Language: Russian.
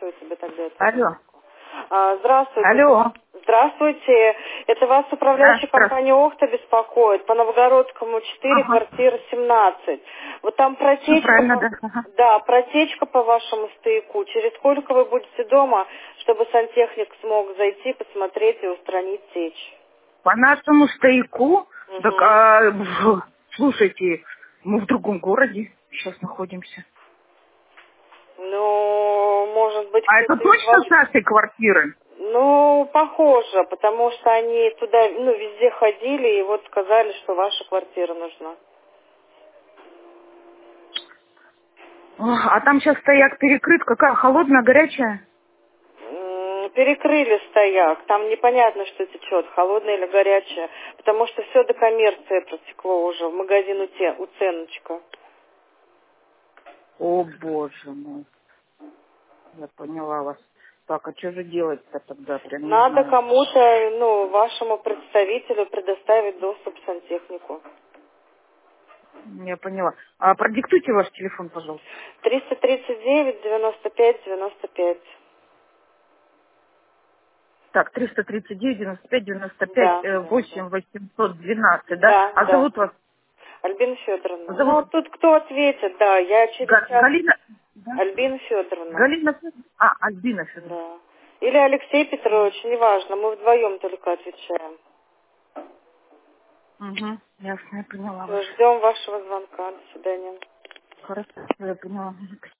Здравствуйте, бы тогда это Алло. Здравствуйте. Алло. Здравствуйте. Это вас Да, управляющая здравствуйте. компания «Охта» беспокоит. По Новогородскому 4, Ага. квартира 17. Вот там Все протечка, правильно, да. Ага. да, протечка по вашему стояку. Через сколько вы будете дома, чтобы сантехник смог зайти, посмотреть и устранить течь? По нашему стояку, так, Угу. слушайте, мы в другом городе сейчас находимся. Ну, может быть, А это кто-то из точно вас... с нашей квартиры? Ну, похоже, потому что они туда, везде ходили и вот сказали, что ваша квартира нужна. А там сейчас стояк перекрыт. Какая? Холодная, горячая? Перекрыли стояк, там непонятно, что течет, холодное или горячее, потому что все до коммерции протекло уже, в магазин у Ценочка. О, боже мой. Я поняла вас. Так, а что же делать-то тогда? Прям не Надо знаю. кому-то, вашему представителю предоставить доступ к сантехнику. Я поняла. А продиктуйте ваш телефон, пожалуйста. 339-95-95. Так, 339, 95, 95, Да, да, да. 8 812, да? Да, А да. зовут вас? Альбина Федоровна. Зовут Ну, тут кто ответит, да, я через час... Галина? Да? Альбина Федоровна. Галина Федоровна? Альбина Федоровна. Да. Или Алексей Петрович, неважно, мы вдвоем только отвечаем. Угу, ясно, я поняла вас. Все, ждем вашего звонка. До свидания. Хорошо, я поняла.